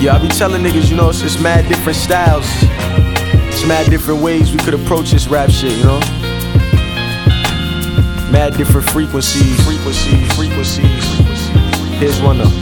Yeah, I be telling niggas, you know, it's mad different styles. It's mad different ways we could approach this rap shit, you know? Mad different frequencies. Here's one though.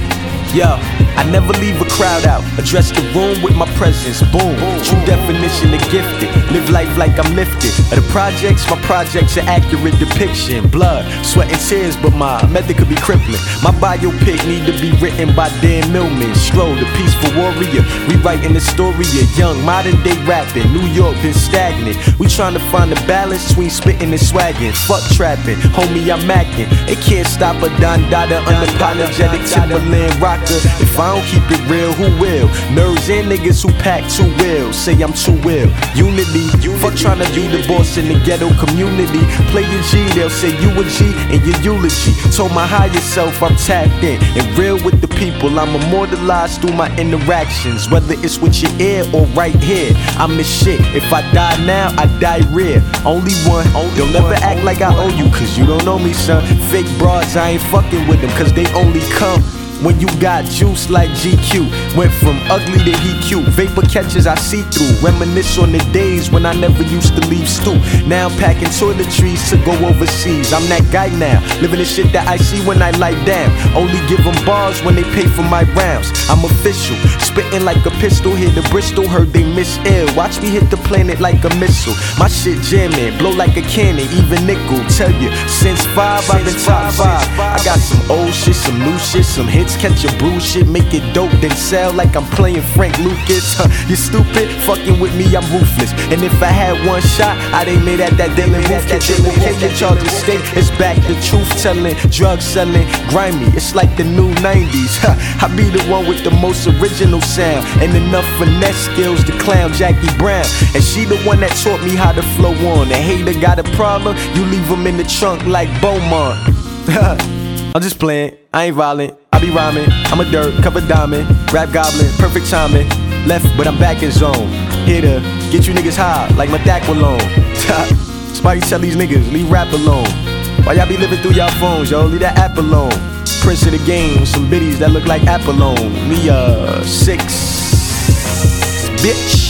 Yo, I never leave a crowd out. Address the room with my presence. Boom. True definition of gifted. Live life like I'm lifted. Of the projects, my projects are accurate depiction. Blood, sweat and tears, but my method could be crippling. My biopic need to be written by Dan Millman. Stroll, the peaceful warrior, rewriting the story of young modern day rapping. New York been stagnant. We trying to find the balance between spitting and swagging. Fuck trapping, homie, I'm acting. It can't stop a Don Dada, unapologetic Timberland rocker. If I don't keep it real, who will? Nerds and niggas who pack too will. Say I'm too ill. Unity, fuck trying to be the boss in the ghetto community. Play your G, they'll say you a G in your eulogy. Told my higher self I'm tapped in and real with the people. I'm immortalized through my interactions. Whether it's with your ear or right here, I'm the shit. If I die now, I die rare. Only one. Don't ever act like I owe you, cause you don't know me, son. Fake broads, I ain't fucking with them, cause they only come when you got juice like GQ. Went from ugly to he cute. Vapor catches I see through. Reminisce on the days when I never used to leave stoop. Now I'm packing toiletries to go overseas. I'm that guy now, living the shit that I see when I lie down. Only give them bars when they pay for my rounds. I'm official, spitting like a pistol. Hit the Bristol, heard they miss ill. Watch me hit the planet like a missile. My shit jamming, blow like a cannon, even nickel. Tell you, since 5 I've been top 5. I got some old shit, some new shit, some hits. Catch a bruise shit, make it dope, then sell like I'm playing Frank Lucas. You stupid, fucking with me, I'm ruthless. And if I had one shot, I'd aim it at that Dylan Roof kitchen. Can't get charged with state, it's back to truth telling, drug selling, grimy. It's like the new 90s. I be the one with the most original sound and enough finesse skills to clown Jackie Brown. And she the one that taught me how to flow on. A hater got a problem, you leave him in the trunk like Beaumont. I'm just playing, I ain't violent, I be rhyming. I'm a dirt, covered diamond, rap goblin, perfect timing. Left, but I'm back in zone. Here to get you niggas high, like my DAC alone. Spidey tell these niggas, leave rap alone. Why y'all be living through y'all phones, yo? Leave that app alone. Prince of the game, some biddies that look like Apollon. Me, 6, bitch.